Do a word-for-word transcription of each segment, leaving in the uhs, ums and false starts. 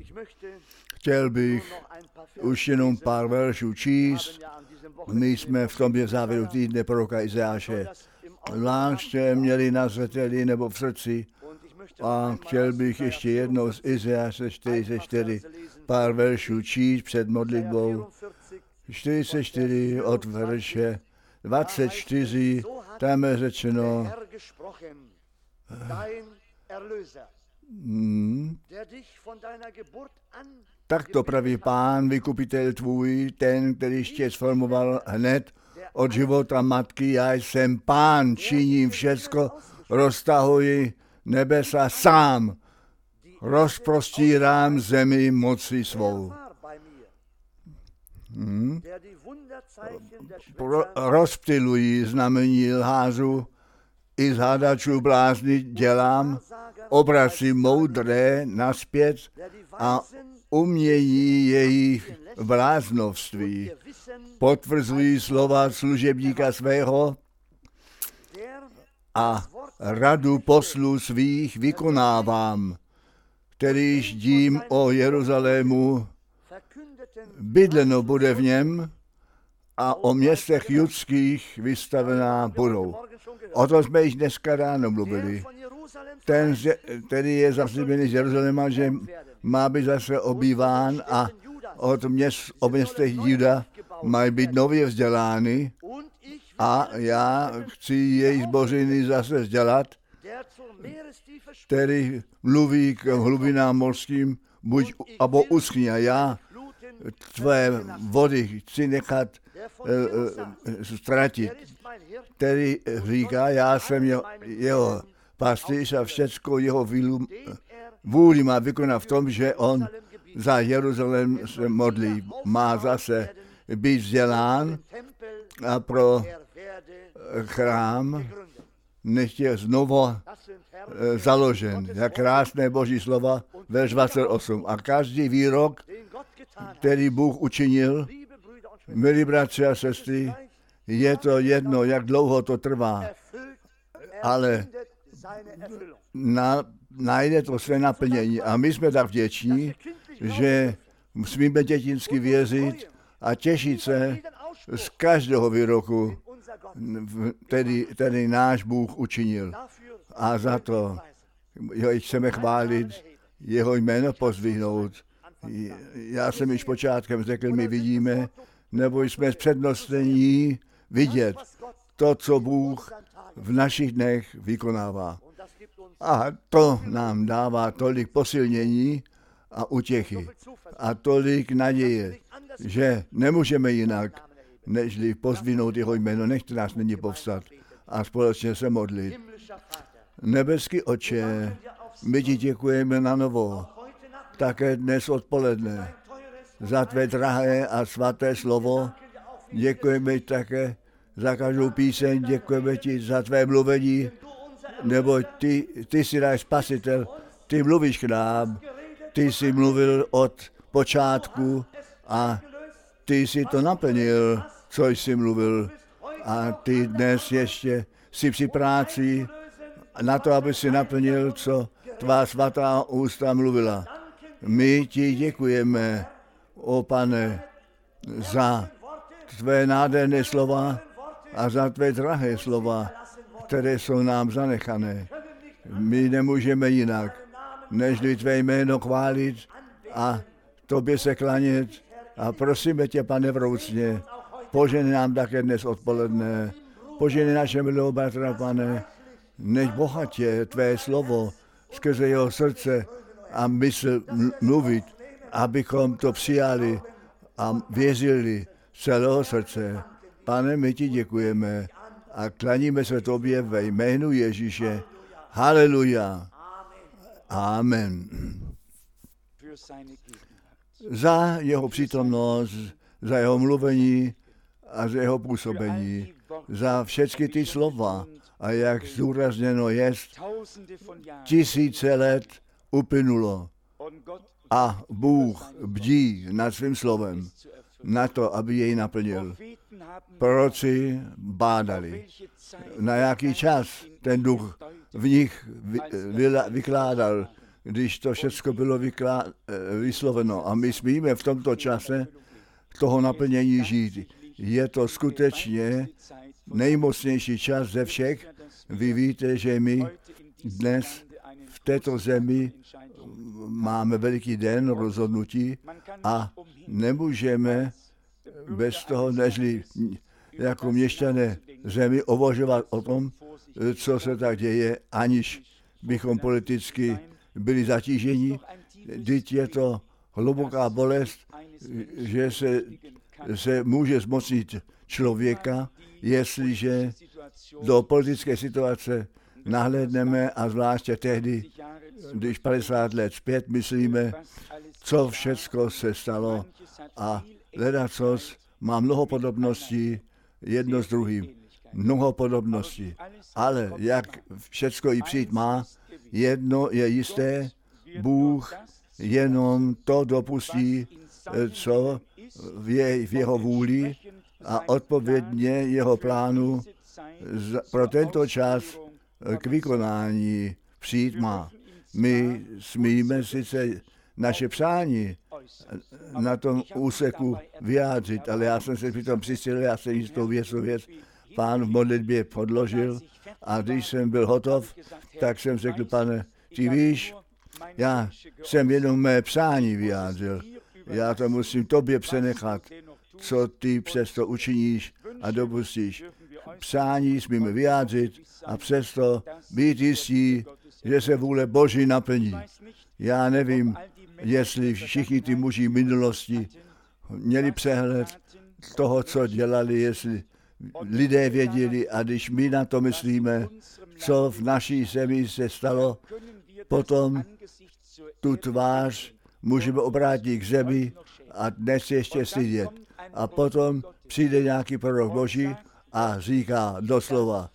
Chtěl bych už jenom pár veršů číst. My jsme v tom v závěru týdne proroka Izajáše zvláště měli na zřeteli nebo v srdci. A chtěl bych ještě jednou z Izajáše čtyřicet čtyři pár veršů číst před modlitbou. čtyřicet čtyři od verše dvacet čtyři, tam je řečeno, hmm, tak to praví Pán, vykupitel tvůj, ten, který tě sformoval hned od života matky, já jsem Pán, činím všecko, roztahuji nebesa sám, rozprostírám zemi moci svou. Hmm. Pro, rozptyluji znamení lhářů, i z hadačů blázni dělám, obracím moudré naspět a umění jejich bláznovství. Potvrzují slova služebníka svého a radu poslů svých vykonávám, kterýž dím o Jeruzalému bydleno bude v něm a o městech judských vystavená budou. O tom jsme již dneska ráno mluvili. Ten, který je zaslíbený z Jeruzaléma, že má být zase obýván a od měst, o městech Juda mají být nově vzdělány a já chci jejich zbořiny zase vzdělat, který mluví k hlubinám mořským, buď abo uschni a já tvé vody chci nechat uh, uh, ztratit, který říká, já jsem jeho, jeho pastýř a všecko jeho vílu, vůli má vykonat v tom, že on za Jeruzalém se modlí, má zase být vzdělán a pro chrám nech je znovu uh, založen. Jak krásné boží slova, verš dvacet osm. A každý výrok, který Bůh učinil, milí bratři a sestry, je to jedno, jak dlouho to trvá, ale na, najde to své naplnění. A my jsme tak vděční, že smíme dětinsky věřit a těšit se z každého výroku, který, který náš Bůh učinil. A za to ho chceme chválit, jeho jméno pozdvihnout. Já jsem již počátkem řekl, my vidíme, nebo jsme přednostní vidět to, co Bůh v našich dnech vykonává. A to nám dává tolik posilnění a utěchy a tolik naděje, že nemůžeme jinak, nežli pozdvihnout jeho jméno, nechte nás nyní povstat a společně se modlit. Nebeský Otče, my ti děkujeme na novo, také dnes odpoledne, za tvé drahé a svaté slovo. Děkujeme také za každou píseň, děkujeme ti za tvé mluvení, nebo ty, ty jsi náš spasitel, ty mluvíš k nám, ty jsi mluvil od počátku a ty jsi to naplnil, co jsi mluvil. A ty dnes ještě jsi při práci na to, aby si naplnil, co tvá svatá ústa mluvila. My ti děkujeme, o Pane, za tvé nádherné slova a za tvé drahé slova, které jsou nám zanechané. My nemůžeme jinak, nežli tvé jméno chválit a tobě se klanět. A prosíme tě, Pane, vroucně, požehnej nám také dnes odpoledne, požehnej naše milého bratra, Pane, než bohatě tvé slovo skrze jeho srdce a mysl mluvit, abychom to přijali a věřili z celého srdce. Pane, my ti děkujeme a klaníme se tobě ve jménu Ježíše. Haleluja. Amen. Za jeho přítomnost, za jeho mluvení a za jeho působení, za všechny ty slova a jak zdůrazněno jest, tisíce let uplynulo a Bůh bdí nad svým slovem na to, aby jej naplnil. Proroci bádali, na jaký čas ten duch v nich vykládal když to všechno bylo vyklá, vysloveno. A my smíme v tomto čase toho naplnění žít. Je to skutečně nejmocnější čas ze všech. Vy víte, že my dnes v této zemi máme veliký den rozhodnutí a nemůžeme bez toho, nežli jako měšťané zemi uvažovat o tom, co se tak děje, aniž bychom politicky byli zatíženi. Vždyť je to hluboká bolest, že se, se může zmocnit člověka, jestliže do politické situace nahlédneme a zvláště tehdy, když padesát let zpět myslíme, co všecko se stalo a ledacos má mnoho podobností jedno s druhým. Mnoho podobností. Ale jak všecko i přijít má, jedno je jisté, Bůh jenom to dopustí, co je v jeho vůli a odpovědně jeho plánu pro tento čas k vykonání přijít má. My smíme sice naše přání na tom úseku vyjádřit, ale já jsem se přitom přistělil, já jsem jistou věcou věc Pán v modlitbě podložil a když jsem byl hotov, tak jsem řekl, Pane, ty víš, já jsem jenom mé přání vyjádřil. Já to musím tobě přenechat, co ty přesto učiníš a dopustíš. Přání smíme vyjádřit a přesto být jistí, že se vůle Boží naplní. Já nevím, jestli všichni ty muži minulosti měli přehled toho, co dělali, jestli lidé věděli a když my na to myslíme, co v naší zemi se stalo, potom tu tvář můžeme obrátit k zemi a dnes ještě stydět. A potom přijde nějaký prorok Boží a říká doslova,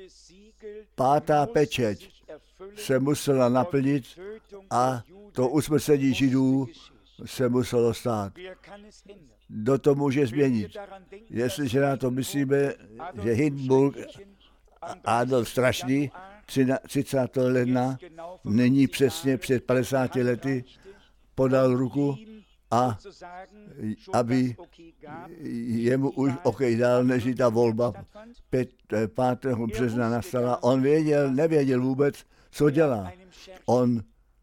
pátá pečeť se musela naplnit a to usmrcení Židů se muselo stát. Kdo to může změnit? Jestliže na to myslíme, že Hindenburg, Adolf Strašný, třicátého ledna, není přesně před padesáti lety, podal ruku a aby jemu už OK dal, než ta volba pátého března nastala. On věděl, nevěděl vůbec, co dělá. On,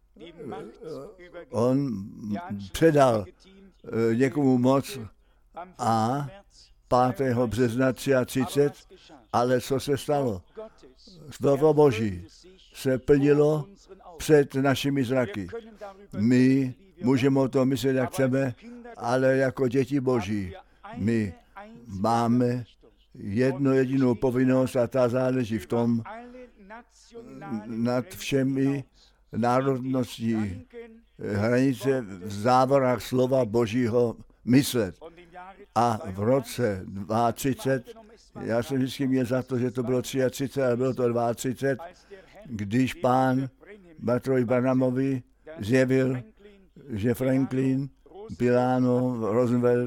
on předal někomu moc a pátého března třicet tři, ale co se stalo? Slovo Boží se plnilo před našimi zraky. My můžeme o tom myslet, jak chceme, ale jako děti Boží my máme jednu jedinou povinnost a ta záleží v tom, nad všemi národností hranice v závorách slova Božího myslet. A v roce třicet dva, já jsem vždycky měl za to, že to bylo třicet tři, ale bylo to třicet dva, když pán Bartrovi Barnamovi zjevil, že Franklin, Delano, Roosevelt,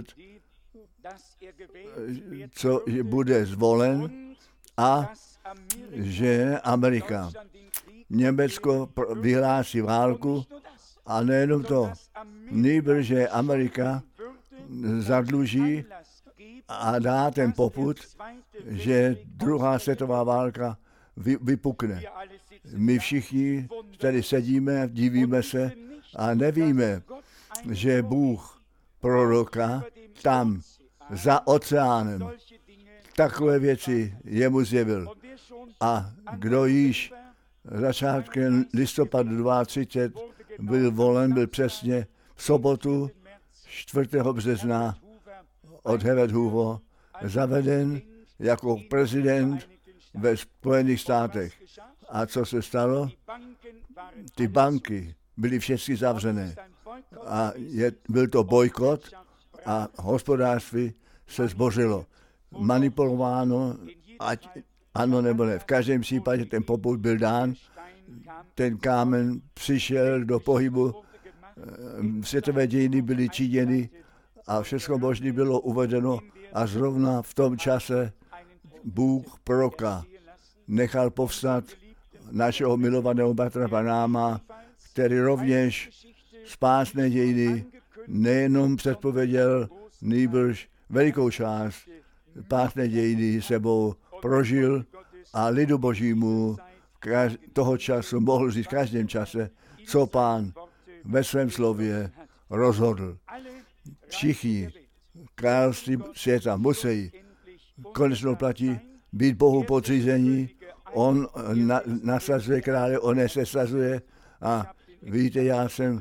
co že bude zvolen a že Amerika, Německo vyhlásí válku a nejenom to, nýbrž, že Amerika zadluží a dá ten popud, že druhá světová válka vypukne. My všichni tady sedíme, divíme se a nevíme, že Bůh proroka tam za oceánem takové věci jemu zjevil. A kdo již začátkem listopadu třicet dva byl volen, byl přesně v sobotu čtvrtého března od Herbert Hoover zaveden jako prezident ve Spojených státech. A co se stalo? Ty banky byly všechny zavřené. A je, byl to bojkot a hospodářství se zbořilo. Manipulováno, ať ano nebo ne. V každém případě ten popud byl dán, ten kámen přišel do pohybu, světové dějiny byly činěny a všechno možné bylo uvedeno a zrovna v tom čase Bůh proroka nechal povstat našeho milovaného bratra Branhama, který rovněž spásné dějiny nejenom předpověděl, nýbrž velikou část spásné dějiny sebou prožil a lidu božímu toho času mohl říct v každém čase, co Pán ve svém slově rozhodl. Všichni království světa musí konečnou platí být Bohu podřízení. On na, nasazuje krále, on nesazuje. A víte, já jsem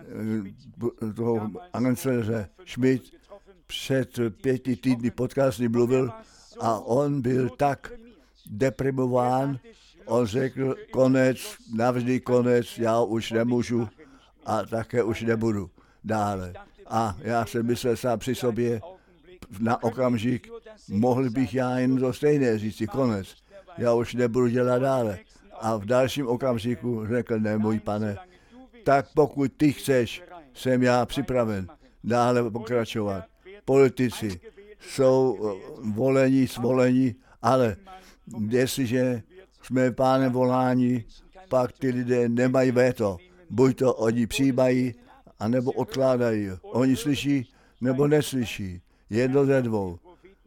toho Anselře Schmidt před pěti týdny potkal, s ním mluvil a on byl tak deprimován, on řekl, konec, navždy konec, já už nemůžu a také už nebudu dále. A já jsem myslel sám při sobě, na okamžik, mohl bych já jen to stejné říct, konec, já už nebudu dělat dále. A v dalším okamžiku řekl, ne, můj pane, tak pokud ty chceš, jsem já připraven dále pokračovat. Politici jsou volení, svolení, ale jestliže jsme Pánem voláni, pak ty lidé nemají veto. Buď to oni přijímají, anebo odkládají. Oni slyší, nebo neslyší. Jedno ze dvou.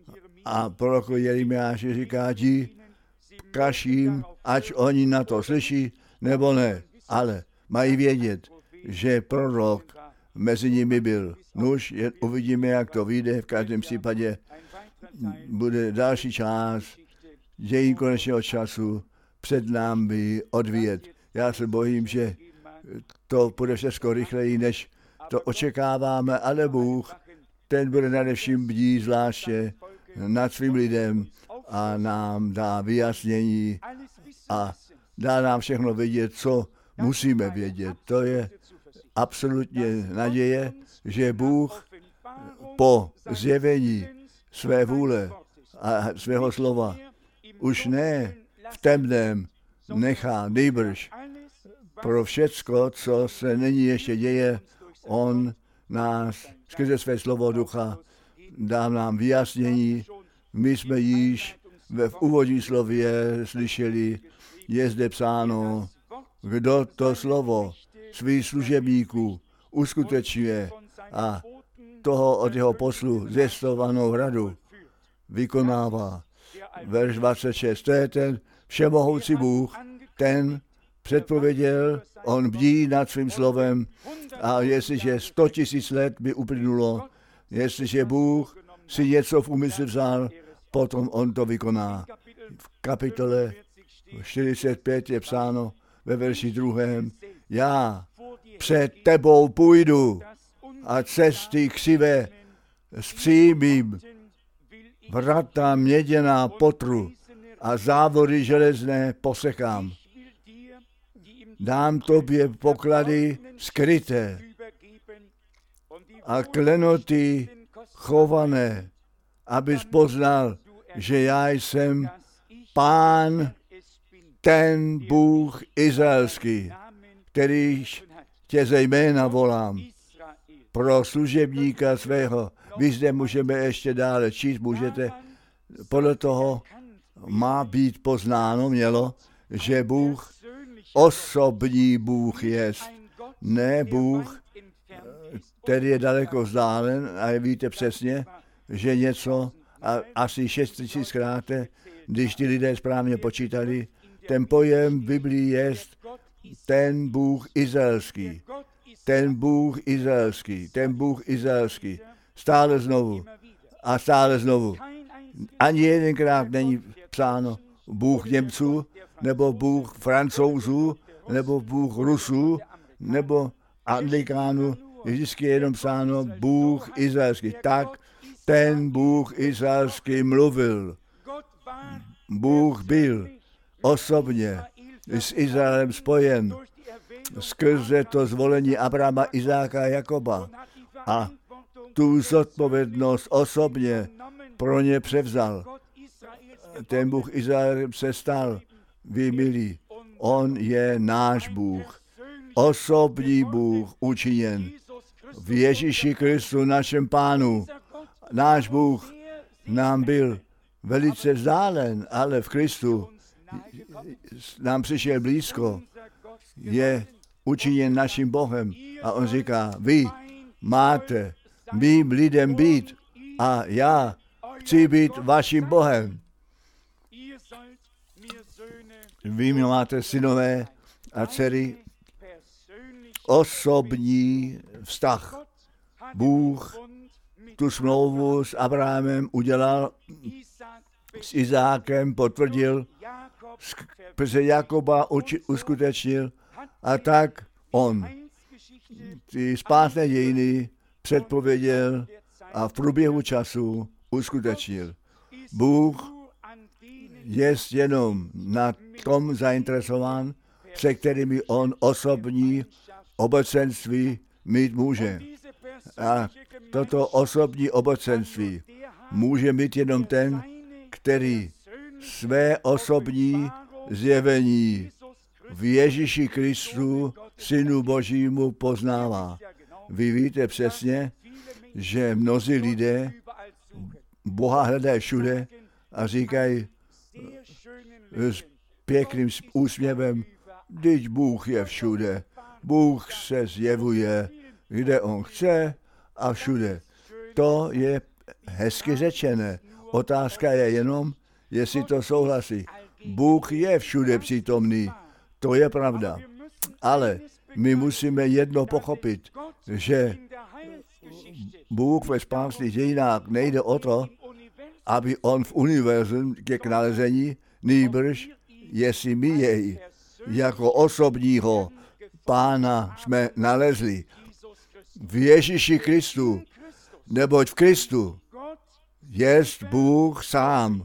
A prorok Jeremiáš říká, jdi, kaž jim, ať oni na to slyší, nebo ne. Ale mají vědět, že prorok mezi nimi byl. Nuž, uvidíme, jak to vyjde. V každém případě bude další čas, dějin konečného času před námi odvíjet. Já se bojím, že to bude všechno rychleji, než to očekáváme, ale Bůh, ten bude nadevším bdít zvláště nad svým lidem a nám dá vyjasnění a dá nám všechno vědět, co musíme vědět. To je absolutně naděje, že Bůh po zjevení své vůle a svého slova už ne v temném nechá, nýbrž pro všecko, co se nyní ještě děje, on nás skrze své slovo ducha dá nám vyjasnění. My jsme již ve v úvodní slově slyšeli, je zde psáno, kdo to slovo svých služebníků uskutečňuje a toho od jeho poslu zvěstovanou radu vykonává. Verš dvacet šest, to je ten všemohoucí Bůh, ten předpověděl, on bdí nad svým slovem a jestliže sto tisíc let by uplynulo, jestliže Bůh si něco v úmyslu vzal, potom on to vykoná. V kapitole čtyřicet pět je psáno ve verši druhém, já před tebou půjdu a cesty křivé zpřímím, vrata měděná potru a závody železné posekám. Dám tobě poklady skryté a klenoty chované, abys poznal, že já jsem Pán, ten Bůh izraelský, který tě zejména volám pro služebníka svého. Vy zde můžeme ještě dále číst, můžete. Podle toho má být poznáno, mělo, že Bůh osobní Bůh jest, ne Bůh, který je daleko vzdálen a víte přesně, že něco a asi šest tisíckrát, když ti lidé správně počítali, ten pojem v Biblii je ten Bůh izraelský, ten Bůh izraelský, ten Bůh izraelský, stále znovu a stále znovu. Ani jedenkrát není psáno Bůh Němců, nebo Bůh Francouzů, nebo Bůh Rusů, nebo Anglikánů. Vždycky je jenom psáno Bůh izraelský. Tak ten Bůh izraelský mluvil. Bůh byl osobně s Izraelem spojen skrze to zvolení Abrahama, Izáka a Jakoba. A tu zodpovědnost osobně pro ně převzal. Ten Bůh Izrael se stal, vy milí, on je náš Bůh, osobní Bůh učiněn v Ježíši Kristu, našem Pánu. Náš Bůh nám byl velice vzdálen, ale v Kristu nám přišel blízko. Je učiněn naším Bohem. A on říká, vy máte mým lidem být a já chci být vaším Bohem. Vy máte synové a dcery, osobní vztah. Bůh tu smlouvu s Abrahamem udělal, s Izákem potvrdil, skrze Jakoba uskutečnil a tak on ty spásné dějiny předpověděl a v průběhu času uskutečnil. Bůh je jenom na tom zainteresován, se kterými on osobní obecenství mít může. A toto osobní obecenství může mít jenom ten, který své osobní zjevení v Ježíši Kristu, Synu Božímu, poznává. Vy víte přesně, že mnozí lidé Boha hledají všude a říkají s pěkným úsměvem, vždyť Bůh je všude. Bůh se zjevuje, kde on chce a všude. To je hezky řečené. Otázka je jenom, jestli to souhlasí. Bůh je všude přítomný. To je pravda. Ale my musíme jedno pochopit, že Bůh ve spásných dějinách nejde o to, aby on v univerzum ke k nalezení, nýbrž, jestli my jej jako osobního Pána jsme nalezli v Ježíši Kristu, neboť v Kristu jest Bůh sám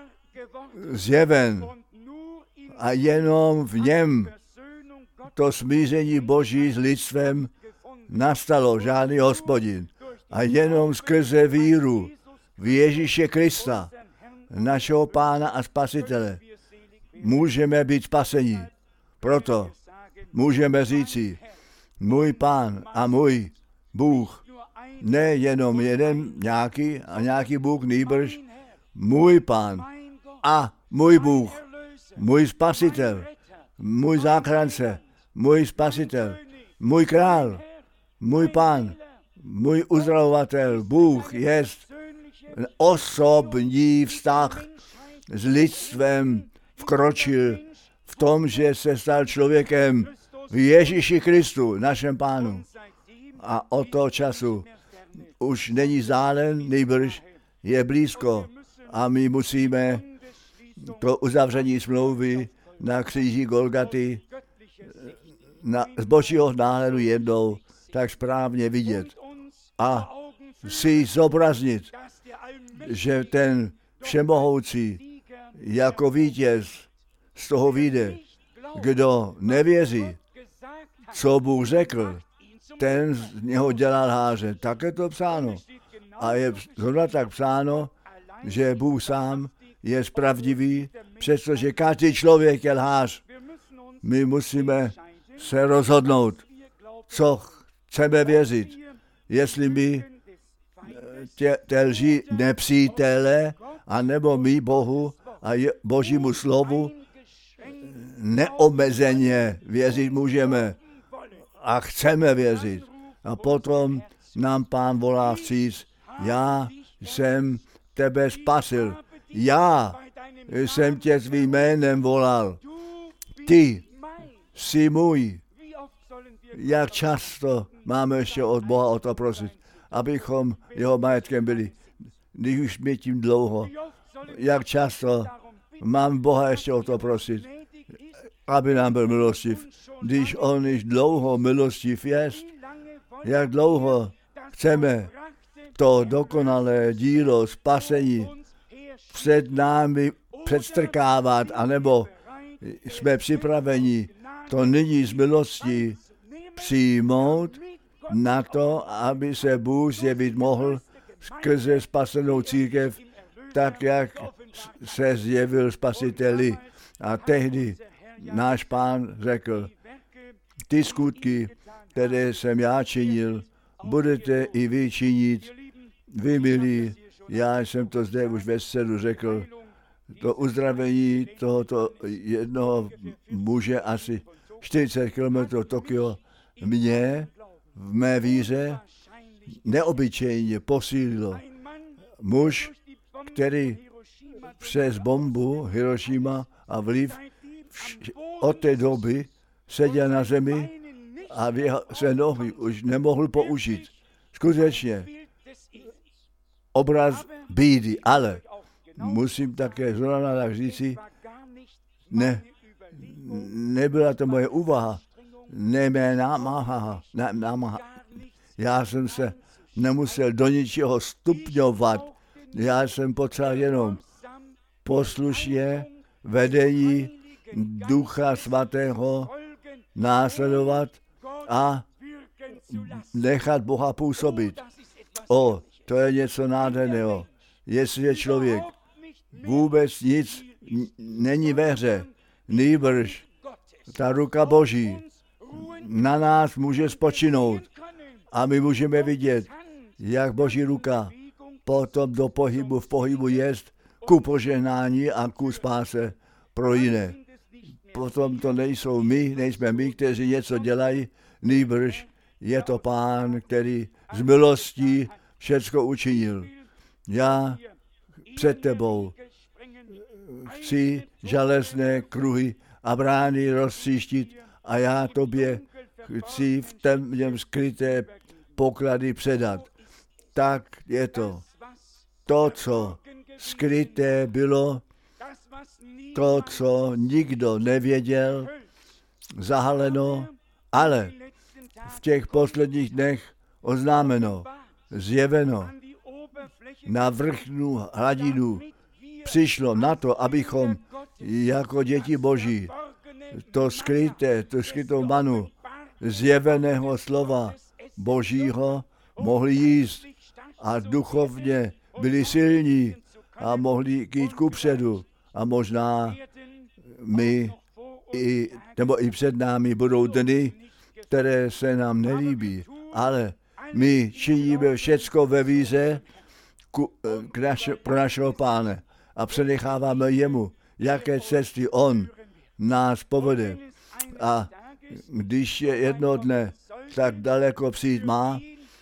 zjeven a jenom v něm to smíření Boží s lidstvem nastalo, žádný Hospodin. A jenom skrze víru v Ježíše Krista, našeho Pána a Spasitele, můžeme být spaseni. Proto můžeme říci, můj Pán a můj Bůh, ne jenom jeden nějaký a nějaký Bůh, nýbrž můj Pán a můj Bůh, můj Spasitel, můj záchránce, můj Spasitel, můj král, můj Pán, můj uzdravovatel, Bůh jest osobní vztah s lidstvem vkročil v tom, že se stal člověkem v Ježíši Kristu, našem Pánu. A od toho času už není zálen, nejbrž je blízko. A my musíme to uzavření smlouvy na kříži Golgaty na, z Božího náhledu jednou tak správně vidět. A si zobraznit, že ten všemohoucí jako vítěz z toho vyjde. Kdo nevěří, co Bůh řekl, ten z něho dělá lháře. Tak je to psáno. A je zrovna tak psáno, že Bůh sám je pravdivý, přestože každý člověk je lhář. My musíme se rozhodnout, co chceme věřit. Jestli my tě, tě lží nepřítele, anebo my Bohu a je, Božímu slovu neomezeně věřit můžeme a chceme věřit. A potom nám Pán volá vstříc, já jsem tebe spasil, já jsem tě svým jménem volal, ty jsi můj. Jak často máme ještě od Boha o to prosit, abychom jeho majetkem byli, když už jsme tím dlouho. Jak často mám Boha ještě o to prosit, aby nám byl milostiv, když on již dlouho milostiv jest. Jak dlouho chceme to dokonalé dílo spasení před námi předstrkávat, anebo jsme připraveni to nyní z milostí přijmout na to, aby se Bůh zjevit mohl skrze spasenou církev, tak jak se zjevil Spasiteli. A tehdy náš Pán řekl, ty skutky, které jsem já činil, budete i vy činit. Vy, milí, já jsem to zde už ve středu řekl, to uzdravení tohoto jednoho muže asi čtyřicet kilometrů Tokio mě v mé víře neobyčejně posílilo. Muž, který přes bombu Hirošima a vliv od té doby seděl na zemi a své nohy už nemohl použít. Skutečně obraz bídy, ale musím také zrovna tak říci, ne, nebyla to moje úvaha, ne mé námaha, ne, námaha. Já jsem se nemusel do ničeho stupňovat, já jsem potřeboval jenom poslušně vedení Ducha Svatého následovat a nechat Boha působit. O, to je něco nádherného. Jestliže člověk vůbec nic není ve hře, nýbrž ta ruka Boží na nás může spočinout a my můžeme vidět, jak Boží ruka potom do pohybu v pohybu jest ku požehnání a ku spáse pro jiné. Potom to nejsou my, nejsme my, kteří něco dělají, nýbrž je to Pán, který z milostí všecko učinil. Já před tebou chci železné kruhy a brány roztříštit a já tobě chci v temněm skryté poklady předat. Tak je to. To, co skryté bylo, to, co nikdo nevěděl, zahaleno, ale v těch posledních dnech oznámeno, zjeveno na vrchnu hladinu, přišlo na to, abychom jako děti Boží to skryté, to skrytou manu zjeveného slova Božího mohli jíst a duchovně byli silní a mohli jít kupředu. A možná my, i, nebo i před námi budou dny, které se nám nelíbí, ale my činíme všecko ve víře ku, k naš, pro našeho Páne a přenecháváme jemu, jaké cesty on nás povede. A když je jedno dne tak daleko přijít má,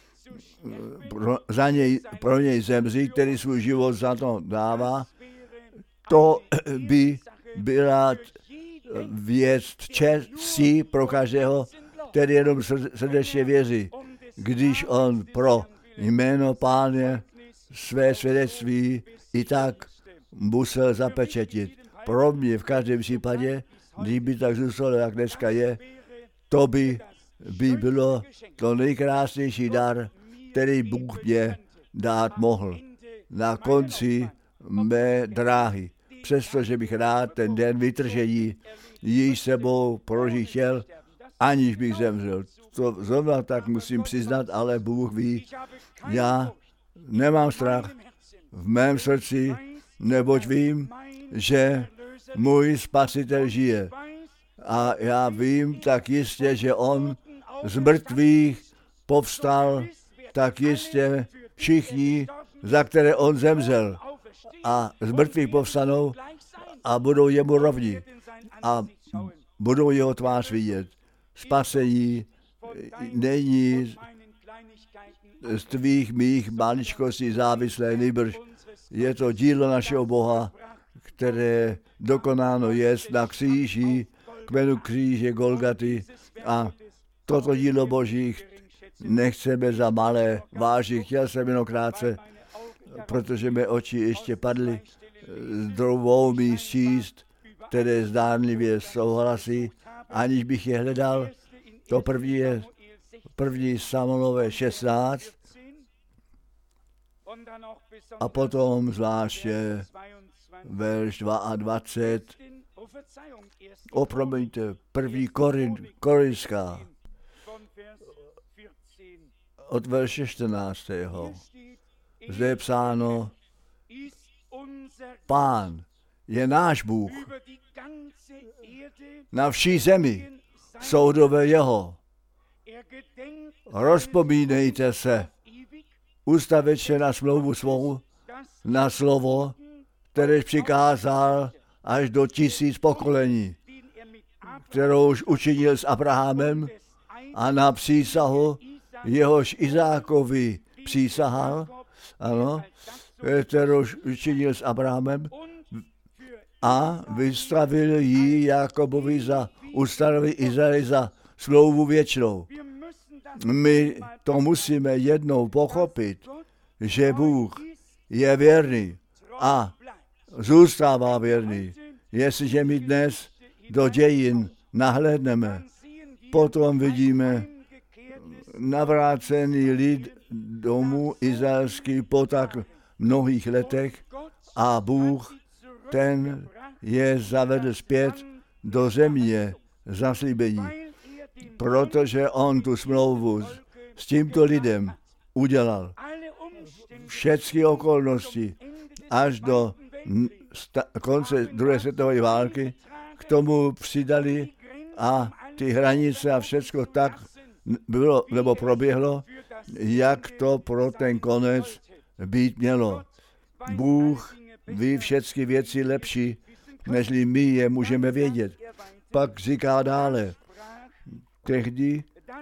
pro, za něj, pro něj zemřít, který svůj život za to dává, to by byla věc čestí pro každého, který jenom srdečně věří, když on pro jméno Páně své svědectví i tak musel zapečetit. Pro mě v každém případě, kdyby tak zůstalo, jak dneska je, to by, by bylo to nejkrásnější dar, který Bůh mě dát mohl na konci mé dráhy. Přestože bych rád ten den vytržení již sebou prožít chtěl, aniž bych zemřel. To zrovna tak musím přiznat, ale Bůh ví, já nemám strach v mém srdci, neboť vím, že můj Spasitel žije. A já vím tak jistě, že on z mrtvých povstal, tak jistě všichni, za které on zemřel, a z mrtvých povstanou a budou jemu rovni a budou jeho tvář vidět. Spasení není z tvých mých maličkostí závislé, nýbrž je to dílo našeho Boha, které dokonáno jest na kříži, kmenu kříže Golgaty, a toto dílo Boží nechceme za malé vážit. Chtěl jsem jenom krátce, protože mé oči ještě padly, s dvou míst číst, které zdánlivě souhlasí, aniž bych je hledal. To první je první Samuelové šestnáct a potom zvláště verš dvacet dva. O, promiňte, první Korin, Korinská od verše čtrnáctého. Zde je psáno, Pán je náš Bůh na vší zemi, soudové jeho. Rozpomínejte se, ustavečně na smlouvu svou, na slovo, kteréž přikázal až do tisíc pokolení, kterou už učinil s Abrahamem a na přísahu, jehož Izákovi přísahal, ano, kterou už učinil s Abrahamem a vystavil ji Jakobovi za ustanoví Izraeli za smlouvu věčnou. My to musíme jednou pochopit, že Bůh je věrný a zůstává věrný. Jestliže my dnes do dějin nahlédneme, potom vidíme navrácený lid domů izraelský po tak mnohých letech a Bůh ten je zavedl zpět do země zaslíbení, protože on tu smlouvu s, s tímto lidem udělal. Všechny okolnosti až do sta- konce druhé světové války k tomu přidali a ty hranice a všechno tak bylo, nebo proběhlo, jak to pro ten konec být mělo. Bůh ví všechny věci lepší, nežli my je můžeme vědět. Pak říká dále, tehdy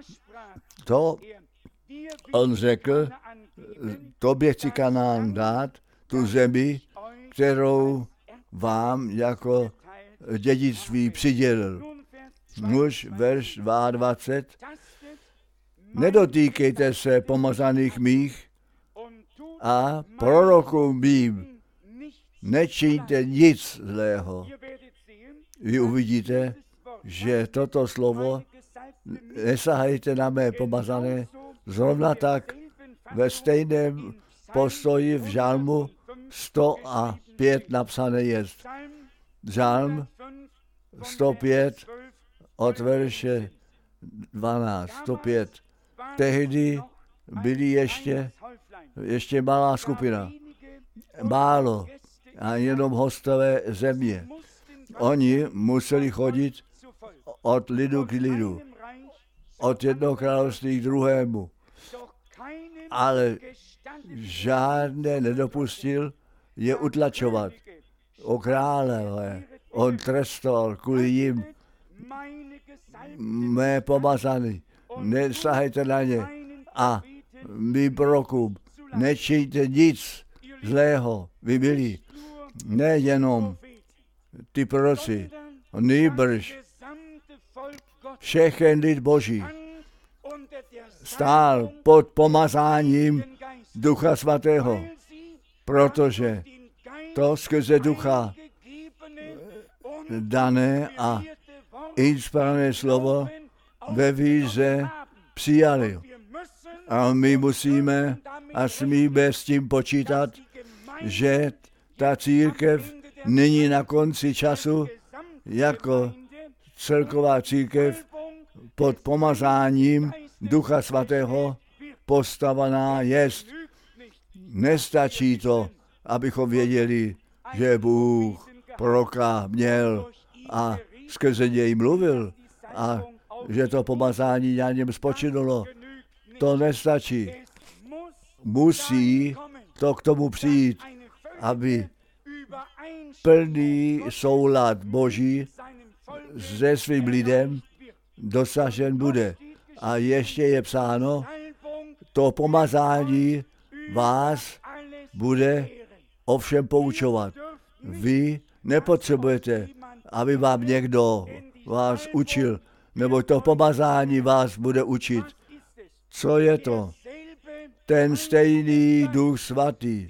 to on řekl, tobě chci Kanán dát, tu zemi, kterou vám jako dědictví přidělil. Nuž, verš dvacet dva. Nedotýkejte se pomazaných mých a prorokům mým nečiňte nic zlého. Vy uvidíte, že toto slovo nesahajte na mé pomazané, zrovna tak ve stejném postoji v žalmu sto pět napsané je. Žalm sto pět od verše dvanáct, sto pět. Tehdy byli ještě, ještě malá skupina, málo a jenom hostové země. Oni museli chodit od lidu k lidu, od jednoho království k druhému, ale žádné nedopustil je utlačovat. O krále, on trestal kvůli jim mé pomazaný, nesahajte na ně a mým prorokům nečiňte nic zlého, vy byli, nejenom ty proroci, nýbrž všechen lid Boží stál pod pomazáním Ducha Svatého, protože to skrze Ducha dané a inspirované slovo ve víře přijali. A my musíme a smíme s tím počítat, že ta církev nyní na konci času jako celková církev pod pomazáním Ducha Svatého postavená jest. Nestačí to, abychom věděli, že Bůh proroka měl a skrze něj mluvil a že to pomazání na něm spočinulo. To nestačí. Musí to k tomu přijít, aby plný soulad Boží se svým lidem dosažen bude. A ještě je psáno, to pomazání vás bude ovšem poučovat. Vy nepotřebujete, aby vám někdo vás učil, nebo to pomazání vás bude učit. Co je to? Ten stejný Duch Svatý,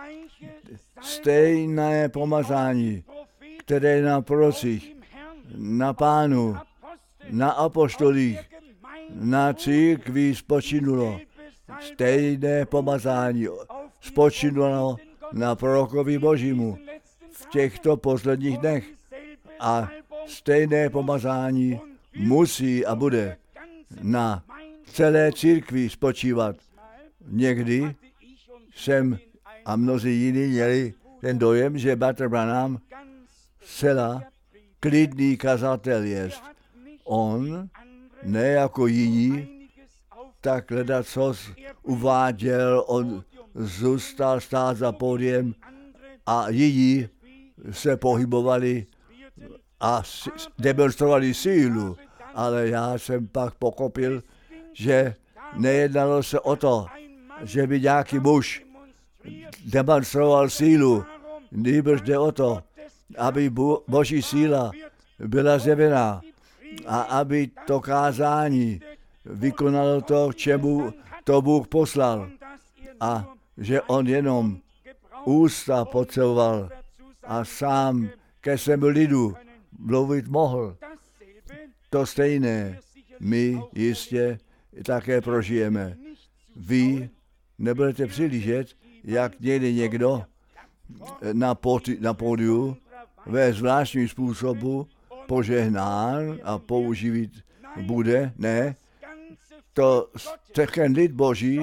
stejné pomazání, které na prorocích, na Pánu, na apoštolích, na církvi spočinulo. Stejné pomazání spočinulo na prorokovi Božímu v těchto posledních dnech. A stejné pomazání musí a bude na celé církvi spočívat. Někdy jsem a mnozí jiní měli ten dojem, že Bratr Branham zcela klidný kazatel jest. On, ne jako jiní, tak ledacos uváděl, on zůstal stát za pódiem a jiní se pohybovali a demonstrovali sílu, ale já jsem pak pochopil, že nejednalo se o to, že by nějaký muž demonstroval sílu, nýbrž jde o to, aby Boží síla byla zjevená a aby to kázání vykonalo to, k čemu to Bůh poslal, a že on jenom ústa potřeboval a sám ke svému lidu mluvit mohl. To stejné my jistě také prožijeme. Vy nebudete přihlížet, jak někde někdo na, poti, na pódiu ve zvláštním způsobu požehnán a použít bude. Ne, to ten lid Boží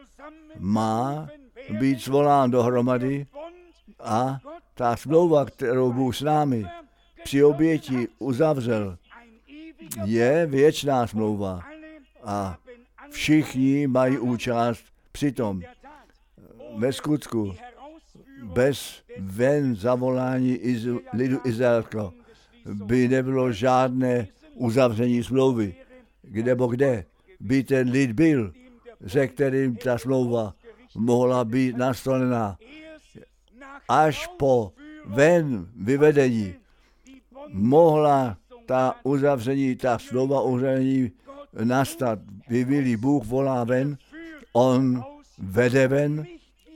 má být svolán dohromady a ta smlouva, kterou Bůh s námi při oběti uzavřel, je věčná smlouva a všichni mají účast přitom. Ve skutku bez ven zavolání iz, lidu izraelského by nebylo žádné uzavření smlouvy. Kde bo kde by ten lid byl, se kterým ta smlouva mohla být nastolená. Až po ven vyvedení mohla ta uzavření, ta slova uzavření nastat. Vyvílí Bůh volá ven, on vede ven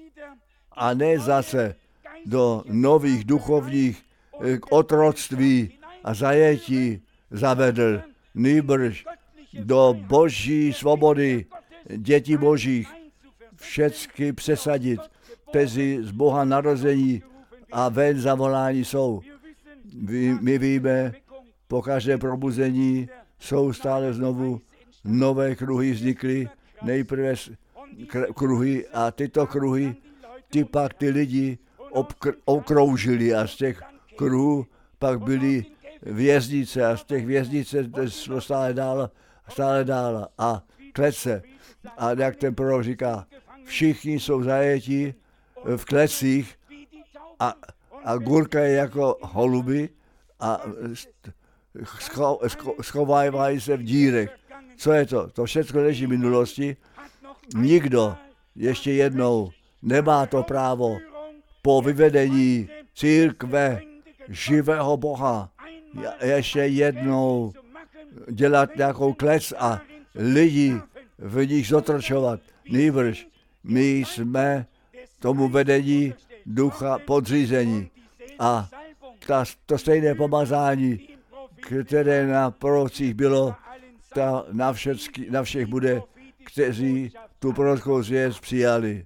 a ne zase do nových duchovních otroctví a zajetí zavedl, nýbrž do Boží svobody, dětí Božích, všecky přesadit, kteří z Boha narození a ven zavolání jsou. My víme, po každé probuzení jsou stále znovu nové kruhy vznikly, nejprve kruhy a tyto kruhy, ty pak ty lidi obkr- okroužili a z těch kruhů pak byly věznice a z těch věznice šlo stále dál, stále dál a klece. A jak ten prorok říká, všichni jsou zajetí v klecích a, a gurka je jako holuby a scho, scho, schovávají se v dírech. Co je to? To všechno leží v minulosti. Nikdo ještě jednou nemá to právo po vyvedení církve živého Boha ještě jednou dělat nějakou klec a lidi v nich zotročovat. Nýbrž my jsme tomu vedení ducha podřízení. A ta, to stejné pomazání, které na prorocích bylo, ta na, všecky, na všech bude, kteří tu prorockou zvěst přijali.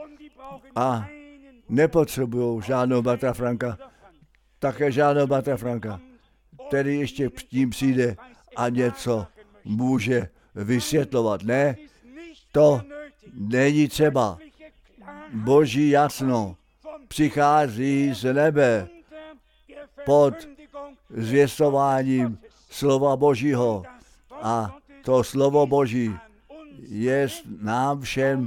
A nepotřebují žádnou Bartra Franka, také žádnou Bartra Franka, který ještě tím přijde a něco může vysvětlovat. Ne, to není třeba. Boží jasno přichází z nebe pod zvěstováním slova Božího. A to slovo Boží je nám všem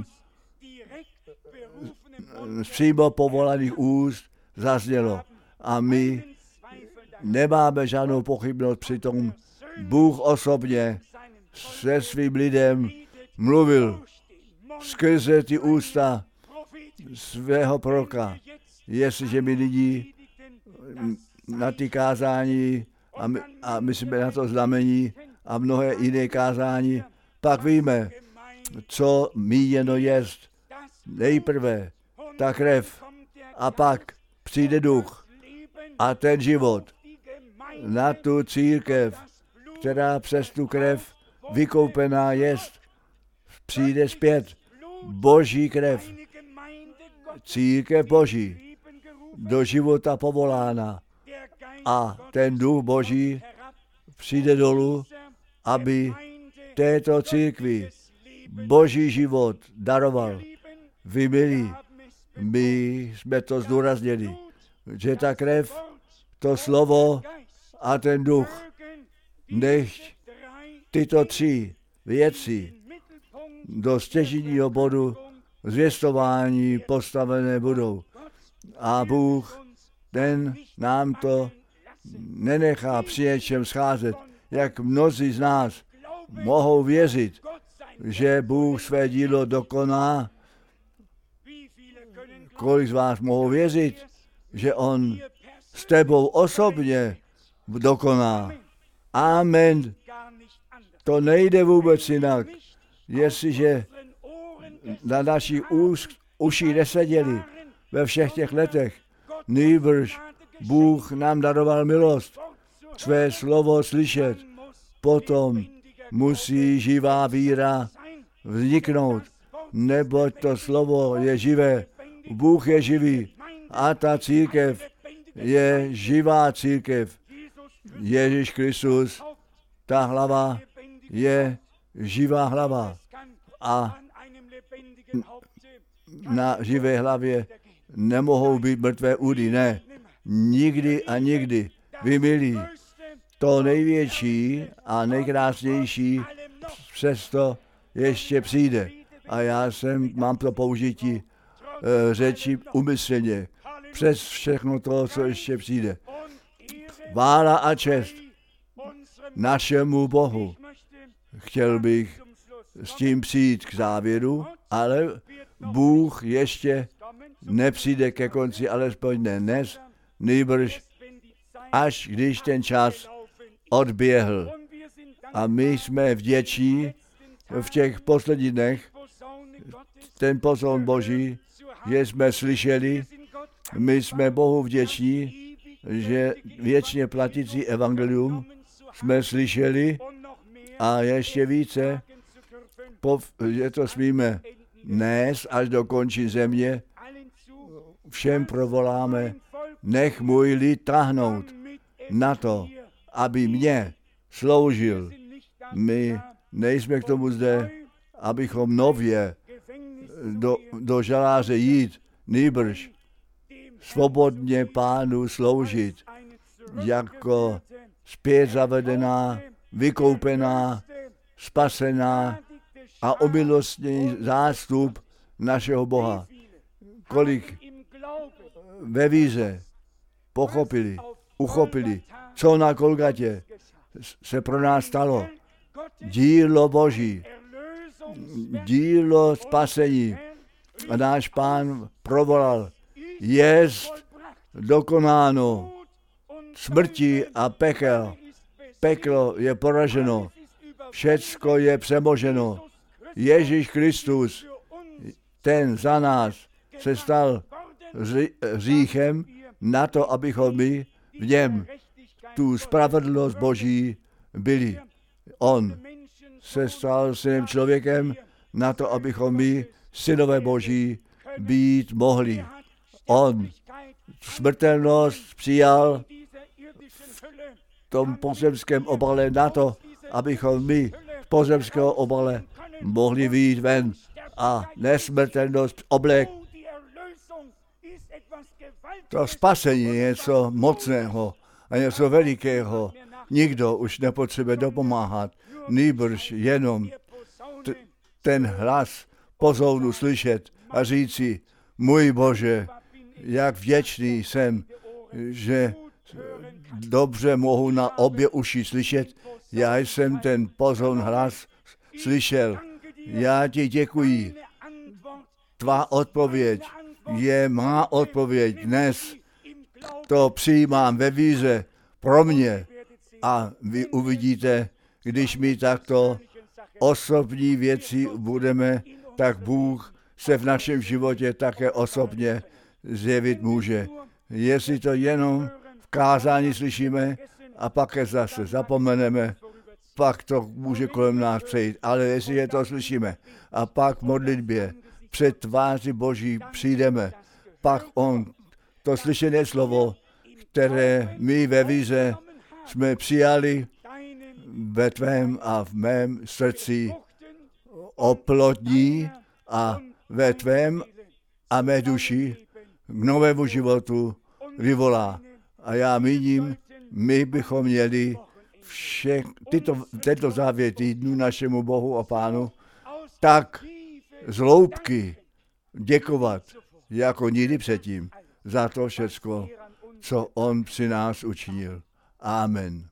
z přímo povolaných úst zaznělo. A my nemáme žádnou pochybnost při tom. Bůh osobně se svým lidem mluvil skrze ty ústa svého proroka. Jestliže my nyní na ty kázání a my, a my jsme na to znamení a mnohé jiné kázání, pak víme, co míněno jest. Nejprve ta krev a pak přijde duch a ten život na tu církev, která přes tu krev vykoupená jest, přijde zpět. Boží krev, církev Boží, do života povolána a ten duch Boží přijde dolů, aby této církvi Boží život daroval. Vy milí, my jsme to zdůraznili, že ta krev, to slovo a ten duch, nechť tyto tři věci do stěžního bodu zvěstování postavené budou. A Bůh, ten nám to nenechá při něčem scházet, jak mnozí z nás mohou věřit, že Bůh své dílo dokoná. Kolik z vás mohou věřit, že On s tebou osobně dokoná? Amen. To nejde vůbec jinak. Jestliže na našich úst, uších neseděli ve všech těch letech, nýbrž Bůh nám daroval milost, své slovo slyšet, potom musí živá víra vzniknout, neboť to slovo je živé. Bůh je živý a ta církev je živá církev. Ježíš Kristus, ta hlava je živá hlava a na živé hlavě nemohou být mrtvé údy, ne. Nikdy a nikdy. Vy milí, to největší a nejkrásnější přesto ještě přijde. A já jsem, mám to použití e, řeči umyslně. Přes všechno to, co ještě přijde. Chvála a čest našemu Bohu. Chtěl bych s tím přijít k závěru, ale Bůh ještě nepřijde ke konci, alespoň ne dnes, nýbrž až když ten čas odběhl. A my jsme vděční v těch posledních dnech, ten poslon Boží, že jsme slyšeli, my jsme Bohu vděční, že věčně platící evangelium jsme slyšeli a ještě více, že to smíme nést až do končí země, všem provoláme, nech můj lid tahnout na to, aby mě sloužil. My nejsme k tomu zde, abychom nově do, do žaláře jít, nýbrž svobodně Pánu sloužit, jako zpět zavedená, vykoupená, spasená a omilostný zástup našeho Boha. Kolik ve víře pochopili, uchopili, co na Golgatě se pro nás stalo. Dílo Boží, dílo spasení. A náš Pán provolal, jest dokonáno, smrti a pekel. Peklo je poraženo, všecko je přemoženo. Ježíš Kristus, ten za nás se stal hříchem na to, abychom my v něm tu spravedlnost Boží byli. On se stal synem člověkem na to, abychom my synové Boží být mohli. On smrtelnost přijal v tom pozemském obale na to, abychom my z pozemského obale mohli vyjít ven a nesmrtelnost oblek. To spasení je něco mocného a něco velikého. Nikdo už nepotřebuje dopomáhat, nýbrž jenom t- ten hlas pozounu slyšet a říci, můj Bože, jak vděčný jsem, že dobře mohu na obě uši slyšet. Já jsem ten pozoun hlas slyšel. Já ti děkuji. Tvá odpověď je má odpověď dnes. To přijímám ve víře pro mě. A vy uvidíte, když my takto osobní věci budeme, tak Bůh se v našem životě také osobně zjevit může. Jestli to jenom v kázání slyšíme a pak je zase zapomeneme, pak to může kolem nás přejít. Ale jestli to slyšíme a pak v modlitbě před tváří Boží přijdeme, pak on, to slyšené slovo, které my ve víře jsme přijali ve tvém a v mém srdci, oplodní a ve tvém a mé duši k novému životu vyvolá. A já míním, my bychom měli všech, tyto, tento závěr týdnu našemu Bohu a Pánu tak z hloubky děkovat jako nikdy předtím za to všecko, co on při nás učinil. Amen.